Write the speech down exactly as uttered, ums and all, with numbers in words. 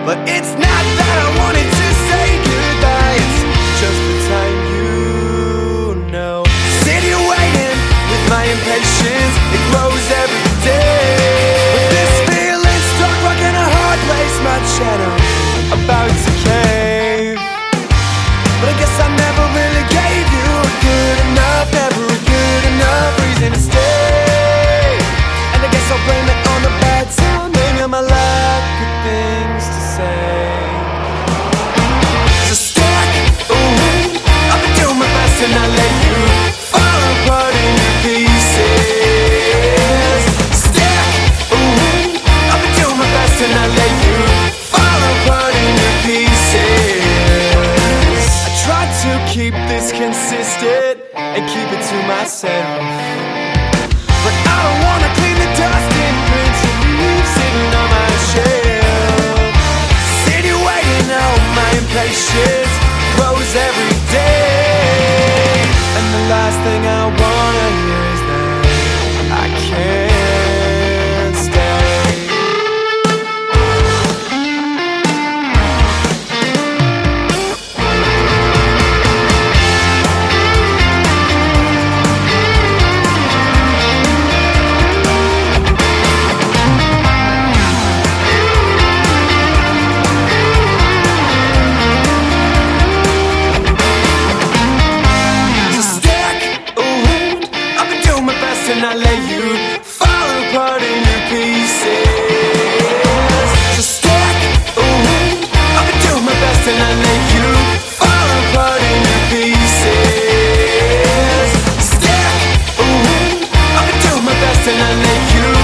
But it's not that I wanted to say goodbye, it's just the time, you know. Sit here waiting with my impatience, it grows every day. But this feeling's stuck rocking a hard place, my shadow about to cave. But I guess I never really gave you a good enough, never a good enough reason to stay. And I guess I'll blame it on the bad timing and my lack of things to say. So stack away, I've been doing my best and I let you fall apart in your pieces. Stack away, I've been doing my best and I let you fall apart in your pieces. I tried to keep this consistent and keep it to myself, but I don't wanna clean the dust and rinse and leave sitting on my shelf. Sit here waiting on my impatience grows every day. And the last thing I wanna hear is that I can't stay. And I let you fall apart in your pieces. So stack away, I've been doing my best and I let you fall apart in your pieces. Stack away, I've been doing my best and I let you